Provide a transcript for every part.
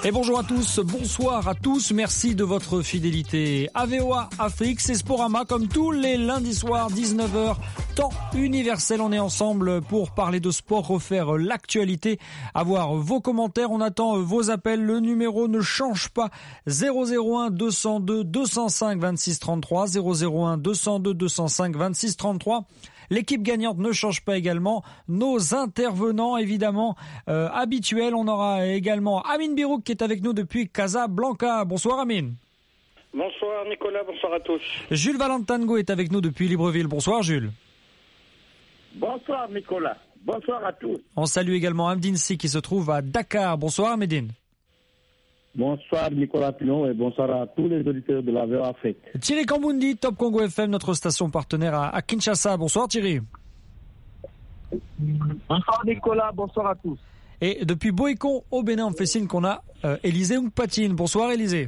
Et bonjour à tous, bonsoir à tous, merci de votre fidélité. AVOA Afrique, c'est Sporama comme tous les lundis soirs, 19h, temps universel. On est ensemble pour parler de sport, refaire l'actualité, avoir vos commentaires. On attend vos appels, le numéro ne change pas. 001 202 205 26 33, 001 202 205 26 33. L'équipe gagnante ne change pas également. Nos intervenants, évidemment, habituels. On aura également Amin Birouk qui est avec nous depuis Casablanca. Bonsoir Amin. Bonsoir Nicolas, bonsoir à tous. Jules Valentango est avec nous depuis Libreville. Bonsoir Jules. Bonsoir Nicolas, bonsoir à tous. On salue également Amdine Si qui se trouve à Dakar. Bonsoir Amedine. Bonsoir Nicolas Pinon et bonsoir à tous les auditeurs de la VOA Afrique. Thierry Kambundi, Top Congo FM, notre station partenaire à Kinshasa. Bonsoir Thierry. Bonsoir Nicolas, bonsoir à tous. Et depuis Boécon au Bénin, on fait signe qu'on a Élisée Oungpatine. Bonsoir Élisée.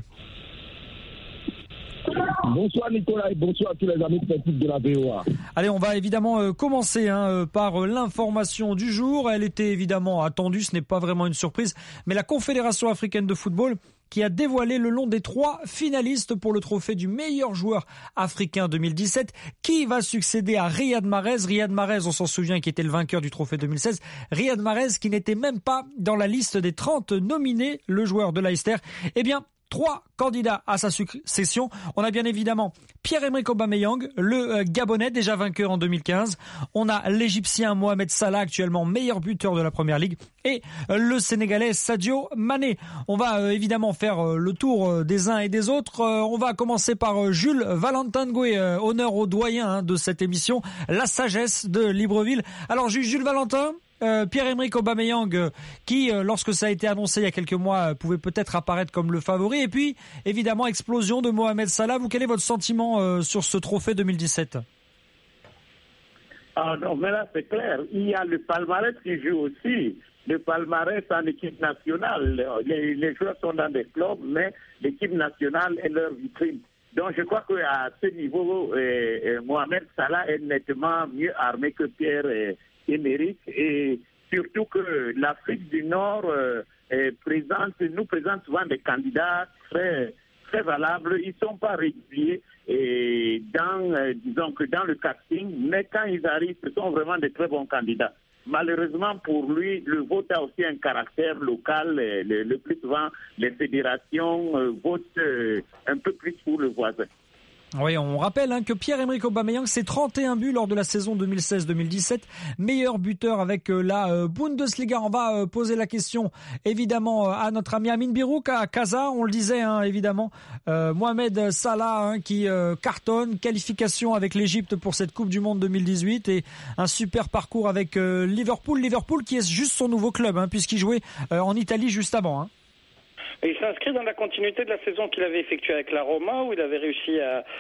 Bonsoir Nicolas et bonsoir à tous les amis de la VOA. Allez, on va évidemment commencer par l'information du jour. Elle était évidemment attendue, ce n'est pas vraiment une surprise, mais la Confédération africaine de football qui a dévoilé le nom des 3 finalistes pour le trophée du meilleur joueur africain 2017. Qui va succéder à Riyad Mahrez? Riyad Mahrez, on s'en souvient, qui était le vainqueur du trophée 2016. Riyad Mahrez qui n'était même pas dans la liste des 30 nominés, le joueur de Leicester. Eh bien, 3 candidats à sa succession. On a bien évidemment Pierre-Emerick Aubameyang, le Gabonais, déjà vainqueur en 2015. On a l'Égyptien Mohamed Salah, actuellement meilleur buteur de la Première Ligue. Et le Sénégalais Sadio Mané. On va évidemment faire le tour des uns et des autres. On va commencer par Jules Valentango, honneur au doyen de cette émission, la sagesse de Libreville. Alors Jules Valentin, Pierre-Emerick Aubameyang qui, lorsque ça a été annoncé il y a quelques mois, pouvait peut-être apparaître comme le favori. Et puis, évidemment, explosion de Mohamed Salah. Vous, quel est votre sentiment sur ce trophée 2017 ? Ah non, mais là, c'est clair. Il y a le palmarès qui joue aussi. Le palmarès en équipe nationale. Les joueurs sont dans des clubs, mais l'équipe nationale est leur vitrine. Donc, je crois qu'à ce niveau, Mohamed Salah est nettement mieux armé que Pierre-Emerick, et surtout que l'Afrique du Nord nous présente souvent des candidats très, très valables. Ils ne sont pas réguliers disons que dans le casting, mais quand ils arrivent, ce sont vraiment des très bons candidats. Malheureusement pour lui, le vote a aussi un caractère local. Le plus souvent, les fédérations votent un peu plus pour le voisin. Oui, on rappelle que Pierre-Emerick Aubameyang, c'est 31 buts lors de la saison 2016-2017, meilleur buteur avec la Bundesliga. On va poser la question évidemment à notre ami Amin Birouk à Casa. On le disait évidemment, Mohamed Salah qui cartonne, qualification avec l'Égypte pour cette Coupe du Monde 2018 et un super parcours avec Liverpool qui est juste son nouveau club puisqu'il jouait en Italie juste avant. Et il s'inscrit dans la continuité de la saison qu'il avait effectuée avec la Roma, où il avait réussi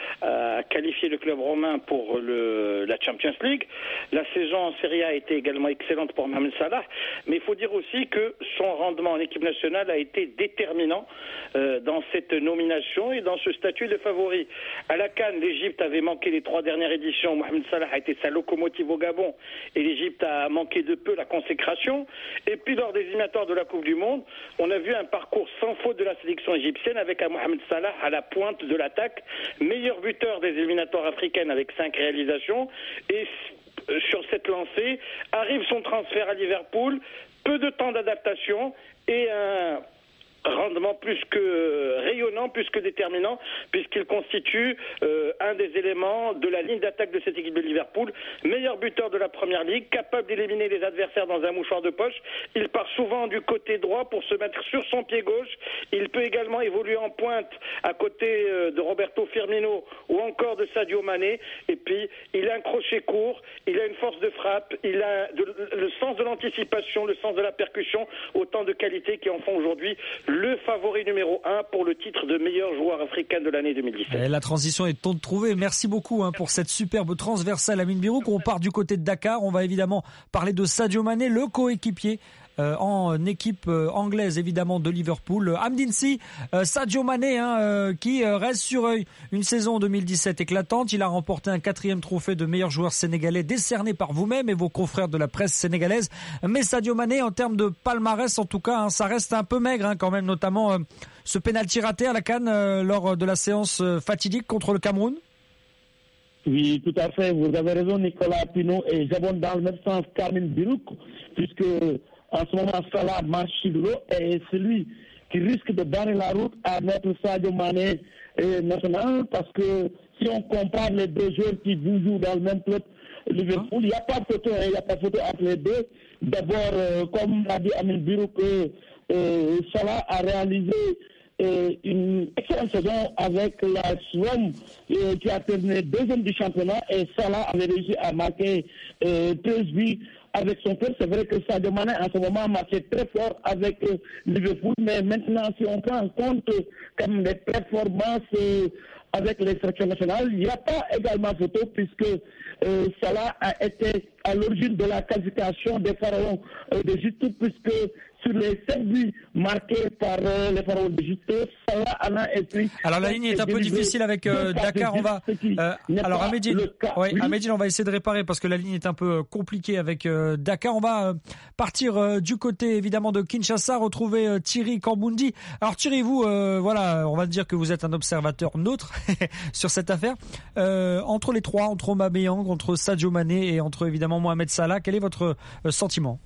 à qualifier le club romain pour la Champions League. La saison en Serie A a été également excellente pour Mohamed Salah, mais il faut dire aussi que son rendement en équipe nationale a été déterminant dans cette nomination et dans ce statut de favori. À la CAN, l'Égypte avait manqué les 3 dernières éditions. Mohamed Salah a été sa locomotive au Gabon et l'Égypte a manqué de peu la consécration. Et puis lors des éliminatoires de la Coupe du Monde, on a vu un parcours sans faute de la sélection égyptienne avec un Mohamed Salah à la pointe de l'attaque, meilleur buteur des éliminatoires africaines avec 5 réalisations. Et sur cette lancée arrive son transfert à Liverpool, peu de temps d'adaptation et un rendement plus que rayonnant, plus que déterminant, puisqu'il constitue un des éléments de la ligne d'attaque de cette équipe de Liverpool. Meilleur buteur de la Première Ligue, capable d'éliminer les adversaires dans un mouchoir de poche. Il part souvent du côté droit pour se mettre sur son pied gauche. Il peut également évoluer en pointe à côté de Roberto Firmino ou encore de Sadio Mané. Et puis, il a un crochet court, il a une force de frappe, il a le sens de l'anticipation, le sens de la percussion, autant de qualités qui en font aujourd'hui le favori numéro 1 pour le titre de meilleur joueur africain de l'année 2017. Et la transition est temps de trouver. Merci beaucoup pour cette superbe transversale Amin Birouk. On part du côté de Dakar. On va évidemment parler de Sadio Mané, le coéquipier en équipe anglaise évidemment de Liverpool. Amdinsi, Sadio Mané qui reste sur une saison 2017 éclatante. Il a remporté un 4e trophée de meilleur joueur sénégalais décerné par vous-même et vos confrères de la presse sénégalaise. Mais Sadio Mané, en termes de palmarès en tout cas, ça reste un peu maigre quand même, notamment ce pénalty raté à la CAN lors de la séance fatidique contre le Cameroun. Oui, tout à fait. Vous avez raison, Nicolas Pino. Et j'abonde dans le même sens Carmine Birouk, puisque en ce moment, Salah Machidro est celui qui risque de barrer la route à notre Sadio Mané national, parce que si on compare les deux joueurs qui jouent dans le même club, Liverpool, il n'y a pas de photo, il n'y a pas de photo entre les deux. D'abord, comme l'a dit Amine Birouk, Salah a réalisé une excellente saison avec la Rome qui a terminé 2e du championnat, et Salah avait réussi à marquer 13 buts avec son club. C'est vrai que Sadio Mané en ce moment marquait très fort avec Liverpool, mais maintenant si on prend en compte comme les performances avec les sélections nationales, il n'y a pas également photo, puisque Salah a été à l'origine de la qualification des Pharaons d'Égypte, puisque sur les 7 buts marqués par les Pharaons d'Égypte, Salah en a écrit. Alors la ligne est un peu difficile avec Dakar. On va alors Amédine, on va essayer de réparer parce que la ligne est un peu compliquée avec Dakar. On va partir du côté évidemment de Kinshasa, retrouver Thierry Kambundi. Alors Thierry, vous voilà, on va dire que vous êtes un observateur neutre sur cette affaire. Entre les trois, entre Aubameyang, entre Sadio Mané et entre évidemment Mohamed Salah, quel est votre sentiment?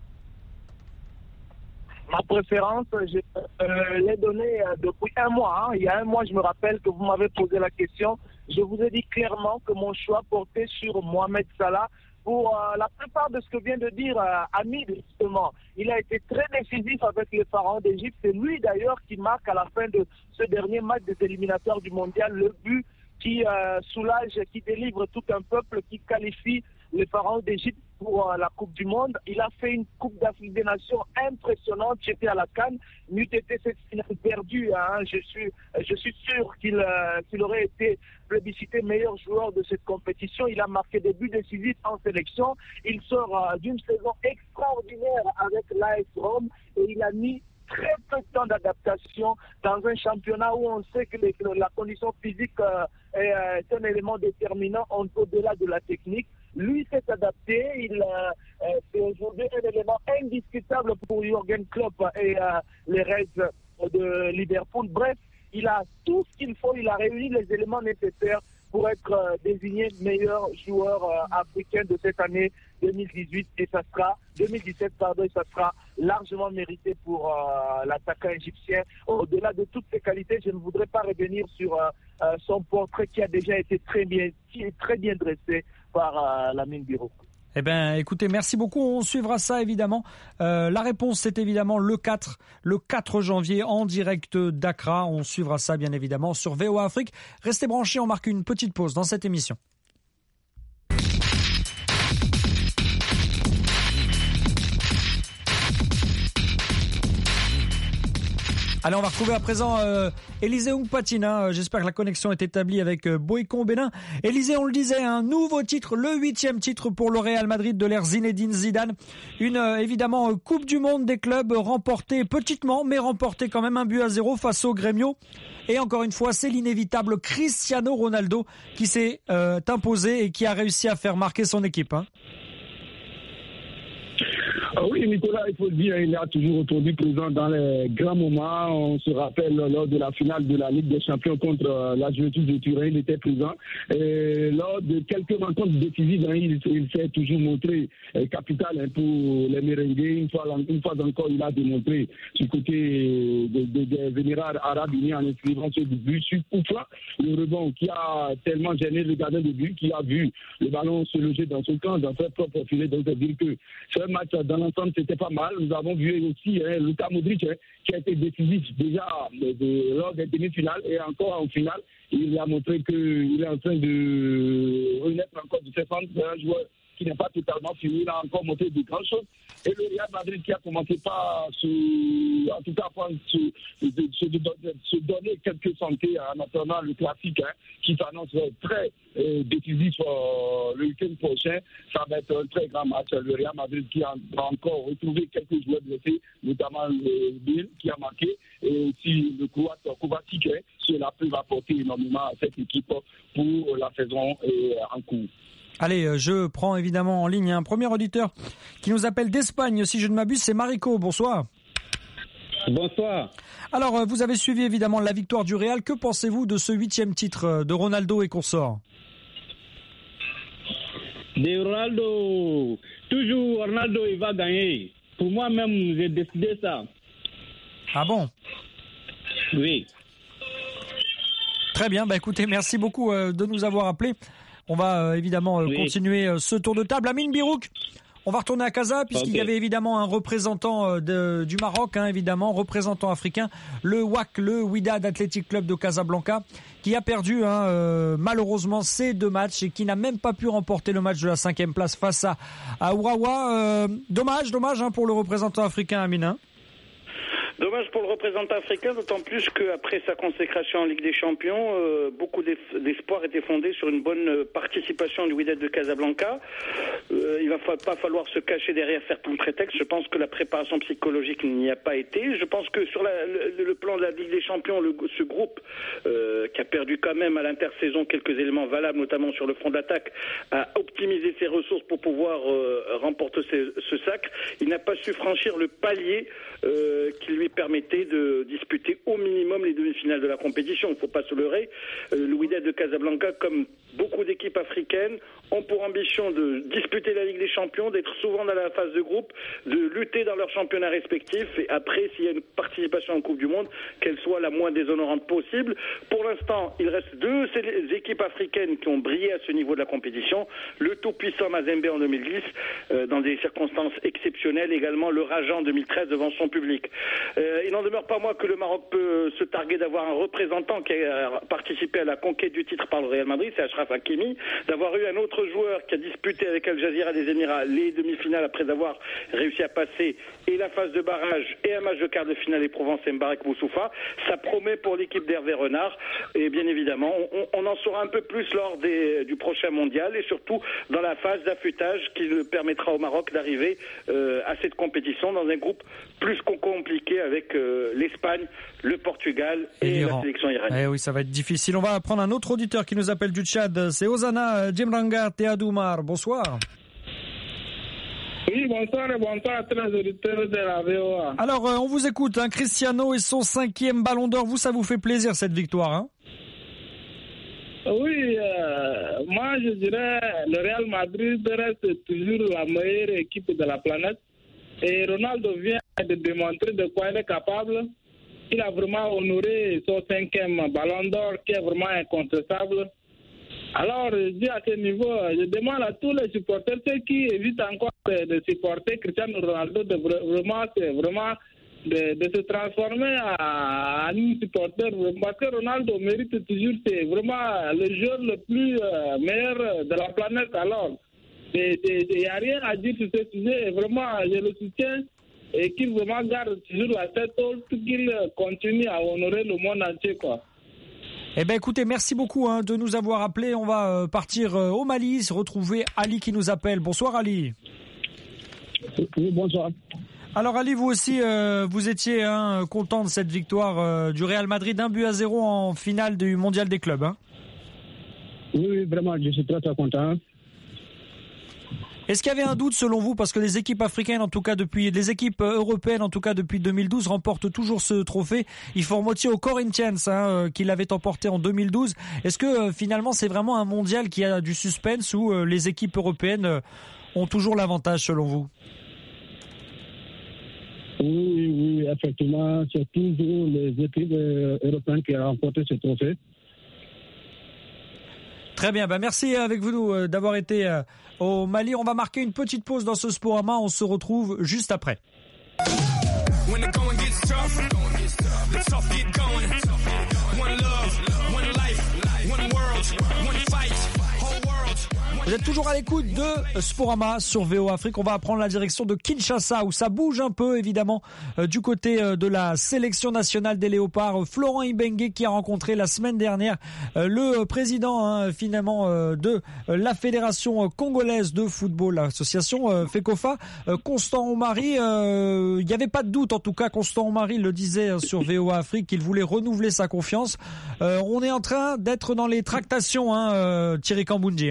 Ma préférence, je l'ai donnée depuis un mois. Il y a un mois, je me rappelle que vous m'avez posé la question. Je vous ai dit clairement que mon choix portait sur Mohamed Salah pour la plupart de ce que vient de dire Hamid, justement. Il a été très décisif avec les Pharaons d'Égypte. C'est lui d'ailleurs qui marque à la fin de ce dernier match des éliminatoires du mondial le but qui soulage, qui délivre tout un peuple, qui qualifie les Pharaons d'Égypte pour la Coupe du Monde. Il a fait une Coupe d'Afrique des Nations impressionnante. J'étais à la CAN. N'eût été cette finale perdue, je suis sûr qu'il aurait été plébiscité meilleur joueur de cette compétition. Il a marqué des buts décisifs en sélection. Il sort d'une saison extraordinaire avec l'AS Rome et il a mis très peu de temps d'adaptation dans un championnat où on sait que la condition physique est un élément déterminant au-delà de la technique. Lui s'est adapté, c'est aujourd'hui un élément indiscutable pour Jürgen Klopp et les Reds de Liverpool. Bref, il a tout ce qu'il faut, il a réuni les éléments nécessaires pour être désigné meilleur joueur africain de cette année 2018 et ça sera 2017 et ça sera largement mérité pour l'attaquant égyptien. Au-delà de toutes ses qualités, je ne voudrais pas revenir sur son portrait qui a déjà été très bien dressé par Lamine Birouk. Eh bien, écoutez, merci beaucoup. On suivra ça, évidemment. La réponse, c'est évidemment le 4 janvier en direct d'Accra. On suivra ça, bien évidemment, sur VOA Afrique. Restez branchés, on marque une petite pause dans cette émission. Allez, on va retrouver à présent Élisée Oungpatina. J'espère que la connexion est établie avec Boycon Bénin. Élisée, on le disait, un nouveau titre, le 8e titre pour le Real Madrid de l'ère Zinedine Zidane. Une évidemment Coupe du Monde des clubs remportée petitement, mais remportée quand même 1-0 face au Grêmio. Et encore une fois, c'est l'inévitable Cristiano Ronaldo qui s'est imposé et qui a réussi à faire marquer son équipe. Oui, Nicolas, il faut le dire, il est toujours aujourd'hui présent dans les grands moments. On se rappelle lors de la finale de la Ligue des Champions contre la Juventus de Turin, il était présent. Et lors de quelques rencontres décisives, il s'est toujours montré capital pour les merengues. Une fois encore, il a démontré du côté des Émirats Arabes Unis en inscrivant ce but sur Koufra, le rebond qui a tellement gêné le gardien de but, qui a vu le ballon se loger dans son camp, dans son propre filet. Donc, c'est-à-dire que ce match dans l'ensemble, c'était pas mal. Nous avons vu aussi Luka Modric qui a été décisif déjà lors des demi-finales et encore en finale. Il a montré qu'il est en train de renaître encore de ses centres. C'est un joueur qui n'est pas totalement fini, il a encore monté de grandes choses. Et le Real Madrid qui a commencé par se donner quelques santé en attendant le classique qui s'annonce très décisif le week-end prochain. Ça va être un très grand match. Le Real Madrid qui a encore retrouvé quelques joueurs blessés, notamment le Bill qui a marqué, et aussi le Croate Kovacic. Cela peut apporter énormément à cette équipe pour la saison en cours. Allez, je prends évidemment en ligne un premier auditeur qui nous appelle d'Espagne, si je ne m'abuse, c'est Marico. Bonsoir. Bonsoir. Alors, vous avez suivi évidemment la victoire du Real. Que pensez-vous de ce 8e titre de Ronaldo et consorts? De Ronaldo, toujours Ronaldo, il va gagner. Pour moi-même, j'ai décidé ça. Ah bon? Oui. Très bien, écoutez, merci beaucoup de nous avoir appelés. On va évidemment continuer ce tour de table. Amine Birouk, on va retourner à Casa puisqu'il y avait évidemment un représentant du Maroc, évidemment, représentant africain, le WAC, le Wydad Athletic Club de Casablanca, qui a perdu malheureusement ces 2 matchs et qui n'a même pas pu remporter le match de la 5e place face à Urawa. Dommage pour le représentant africain, Amine. Dommage pour le représentant africain, d'autant plus qu'après sa consécration en Ligue des Champions, beaucoup d'espoir était fondé sur une bonne participation du Wydad de Casablanca. Il va pas falloir se cacher derrière certains prétextes. Je pense que la préparation psychologique n'y a pas été. Je pense que sur le plan de la Ligue des Champions, ce groupe qui a perdu quand même à l'intersaison quelques éléments valables, notamment sur le front d'attaque, a optimisé ses ressources pour pouvoir remporter ce sacre. Il n'a pas su franchir le palier qui lui permettait de disputer au minimum les demi-finales de la compétition. Il ne faut pas se leurrer. Le Wydad de Casablanca, comme beaucoup d'équipes africaines, ont pour ambition de disputer la Ligue des Champions, d'être souvent dans la phase de groupe, de lutter dans leurs championnats respectifs et après, s'il y a une participation en Coupe du Monde, qu'elle soit la moins déshonorante possible. Pour l'instant, il reste 2 équipes africaines qui ont brillé à ce niveau de la compétition. Le tout-puissant Mazembe en 2010, dans des circonstances exceptionnelles, également le Raja en 2013 devant son public. Il n'en demeure pas moins que le Maroc peut se targuer d'avoir un représentant qui a participé à la conquête du titre par le Real Madrid, c'est Achraf Hakimi, d'avoir eu un autre joueur qui a disputé avec Al Jazeera des Émirats les demi-finales après avoir réussi à passer et la phase de barrage et un match de quart de finale éprouvant Mbarek Boussoufa. Ça promet pour l'équipe d'Hervé Renard et bien évidemment on en saura un peu plus lors du prochain mondial et surtout dans la phase d'affûtage qui permettra au Maroc d'arriver à cette compétition dans un groupe plus compliqué avec l'Espagne, le Portugal et la sélection iranienne. Oui, ça va être difficile. On va prendre un autre auditeur qui nous appelle du Tchad. C'est Ozana Djemranga Teadoumar. Bonsoir. Oui, bonsoir à tous les auditeurs de la VOA. Alors, on vous écoute. Cristiano et son 5e ballon d'or. Vous, ça vous fait plaisir cette victoire, Oui, moi je dirais le Real Madrid reste toujours la meilleure équipe de la planète. Et Ronaldo vient de démontrer de quoi il est capable. Il a vraiment honoré son 5e ballon d'or qui est vraiment incontestable. Alors, je dis à ce niveau, je demande à tous les supporters, ceux qui évitent encore de supporter Cristiano Ronaldo, de se transformer en un supporter. Parce que Ronaldo mérite toujours, c'est vraiment le joueur le plus meilleur de la planète. Alors, il n'y a rien à dire sur ce sujet. Vraiment, je le soutiens et qu'il vraiment garde toujours la tête haute, qu'il continue à honorer le monde entier, quoi. Eh bien, écoutez, merci beaucoup de nous avoir appelés. On va partir au Mali, retrouver Ali qui nous appelle. Bonsoir Ali. Oui, bonsoir. Alors Ali, vous aussi, vous étiez content de cette victoire du Real Madrid, 1-0 en finale du Mondial des clubs. Oui, vraiment, je suis très content. Est-ce qu'il y avait un doute selon vous, parce que les équipes africaines, en tout cas les équipes européennes, en tout cas depuis 2012, remportent toujours ce trophée. Ils font moitié aux Corinthians, qui l'avaient emporté en 2012. Est-ce que finalement c'est vraiment un mondial qui a du suspense où les équipes européennes ont toujours l'avantage selon vous? Oui, effectivement, c'est toujours les équipes européennes qui ont remporté ce trophée. Très bien, merci avec vous d'avoir été au Mali. On va marquer une petite pause dans ce Sporama. On se retrouve juste après. Vous êtes toujours à l'écoute de Sporama sur VO Afrique. On va prendre la direction de Kinshasa où ça bouge un peu évidemment du côté de la sélection nationale des Léopards. Florent Ibenge qui a rencontré la semaine dernière le président finalement de la Fédération congolaise de football, l'association FECOFA, Constant Omari. Il n'y avait pas de doute en tout cas, Constant Omari le disait sur VOA Afrique qu'il voulait renouveler sa confiance. On est en train d'être dans les tractations, Thierry Kambundji.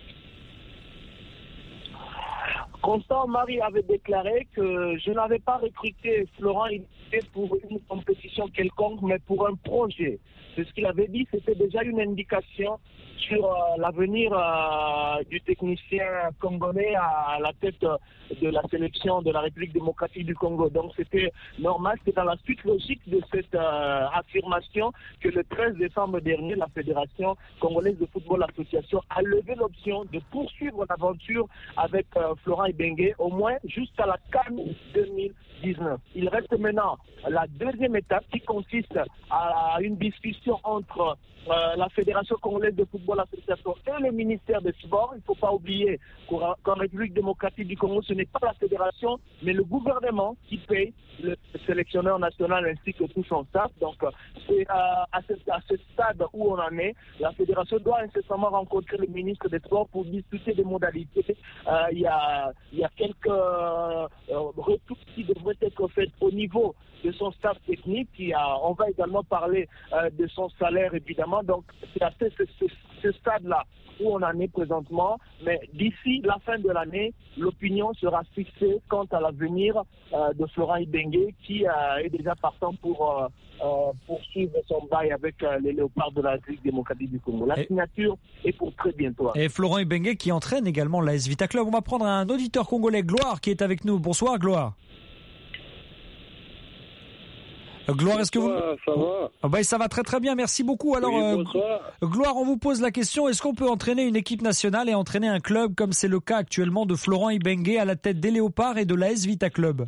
Constant Omari avait déclaré que je n'avais pas recruté Florent pour une compétition quelconque, mais pour un projet. C'est ce qu'il avait dit, c'était déjà une indication sur l'avenir du technicien congolais à la tête de la sélection de la République démocratique du Congo. Donc c'était normal, c'est dans la suite logique de cette affirmation que le 13 décembre dernier, la Fédération congolaise de football association a levé l'option de poursuivre l'aventure avec Florent Ibenge, au moins jusqu'à la CAN 2019. Il reste maintenant la deuxième étape qui consiste à une discussion entre la Fédération congolaise de football association et le ministère des Sports. Il ne faut pas oublier qu'en République démocratique du Congo, ce n'est pas la fédération, mais le gouvernement qui paye le sélectionneur national ainsi que tout son staff. Donc, c'est à ce stade où on en est. La fédération doit incessamment rencontrer le ministre des Sports pour discuter des modalités. Il y a quelques retours qui devraient être faits au niveau de son staff technique. On va également parler de son salaire, évidemment. Donc, c'est à ce stade-là où on en est présentement. Mais d'ici la fin de l'année, l'opinion sera fixée quant à l'avenir de Florent Ibenge, qui est déjà partant pour poursuivre son bail avec les Léopards de la République démocratique du Congo. La signature est pour très bientôt. Et Florent Ibenge qui entraîne également l'AS Vita Club. On va prendre un auditeur congolais, Gloire, qui est avec nous. Bonsoir, Gloire. Gloire, est-ce que vous... Ça va ça va très très bien, merci beaucoup. Alors, Gloire, on vous pose la question, est-ce qu'on peut entraîner une équipe nationale et entraîner un club comme c'est le cas actuellement de Florent Ibenge à la tête des Léopards et de l'AS Vita Club?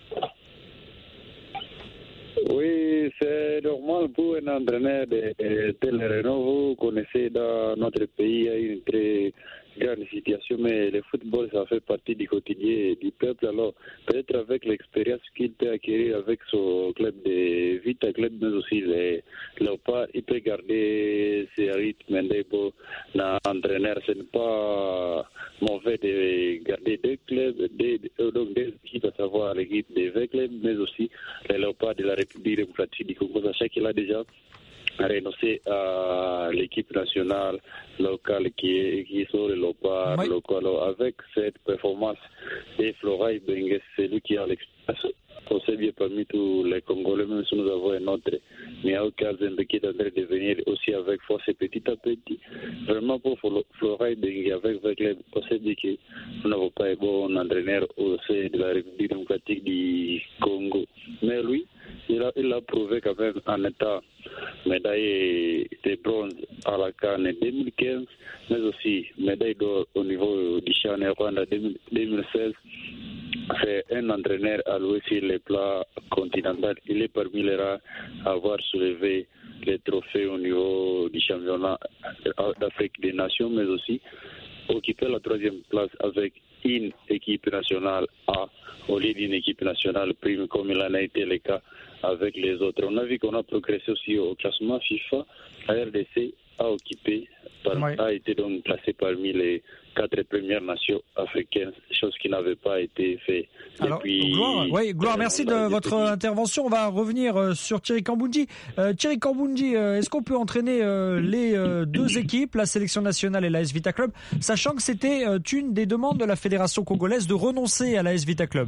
Oui, c'est normal pour un entraîneur de tel renom. Vous connaissez dans notre pays, il y a une très grande situation, mais le football, ça fait partie du quotidien du peuple. Alors, peut-être avec l'expérience qu'il peut acquérir avec son club de Vita Club, mais aussi les Léopards, il peut garder ses rythmes d'un entraîneur. Ce n'est pas mauvais de garder deux clubs, deux équipes, à savoir l'équipe des V clubs, mais aussi les Léopards de la République démocratique du Congo, sachant qu'il a déjà renoncé à l'équipe nationale locale qui sont les Léopards locaux. Alors, avec cette performance de Florent Ibenge, c'est lui qui a l'expérience. On sait bien parmi tous les Congolais, même si nous avons un autre Miao Kazembe qui est en train de venir aussi avec force petit à petit. Vraiment pour Florent Ibenge, avec on sait bien que nous n'avons pas un bon entraîneur au sein de la République démocratique du Congo. Mais lui, il a prouvé quand même en étant médaille de bronze à la CAN 2015, mais aussi médaille d'or au niveau du Chan Rwanda 2016. C'est un entraîneur alloué sur les plats continentaux. Il est parmi les rares à avoir soulevé les trophées au niveau du championnat d'Afrique des Nations, mais aussi occuper la troisième place avec une équipe nationale A au lieu d'une équipe nationale prime, comme il en a été le cas avec les autres. On a vu qu'on a progressé aussi au classement FIFA. La RDC a été donc placée parmi les 4 premières nations africaines, chose qui n'avait pas été faite depuis... Gloire, merci de votre intervention. On va revenir sur Thierry Kambundji. Thierry Kambundji, est-ce qu'on peut entraîner les deux équipes, la sélection nationale et l'AS Vita Club, sachant que c'était une des demandes de la Fédération congolaise de renoncer à l'AS Vita Club,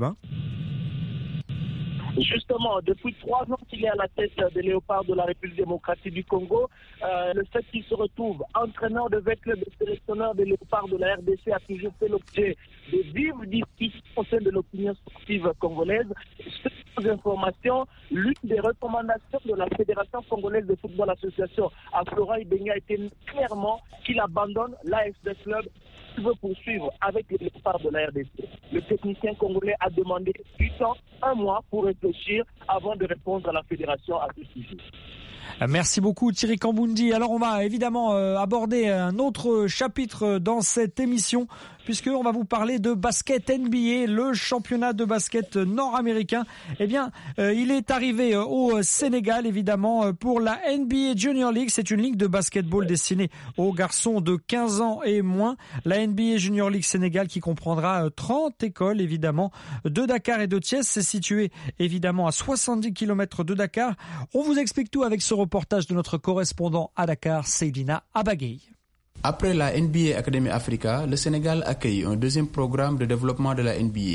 Justement, depuis 3 ans qu'il est à la tête des Léopards de la République démocratique du Congo, le fait qu'il se retrouve entraîneur de club et sélectionneur des Léopards de la RDC a toujours fait l'objet de vives discussions au sein de l'opinion sportive congolaise. Ces informations, l'une des recommandations de la Fédération congolaise de football association à Florent Ibenge a été clairement qu'il abandonne l'AFC Club s'il veut poursuivre avec les Léopards de la RDC. Le technicien congolais a demandé 8 ans, 1 mois pour réfléchir avant de répondre à la fédération à ce sujet. Merci beaucoup Thierry Kamboundi. Alors on va évidemment aborder un autre chapitre dans cette émission puisqu'on va vous parler de basket NBA, le championnat de basket nord-américain. Eh bien, il est arrivé au Sénégal évidemment pour la NBA Junior League. C'est une ligue de basketball destinée aux garçons de 15 ans et moins. La NBA Junior League Sénégal qui comprendra 30 écoles évidemment de Dakar et de Thiès. C'est situé évidemment à 70 km de Dakar. On vous explique tout avec ce reportage de notre correspondant à Dakar, Seydina Abagay. Après la NBA Academy Africa, le Sénégal accueille un deuxième programme de développement de la NBA,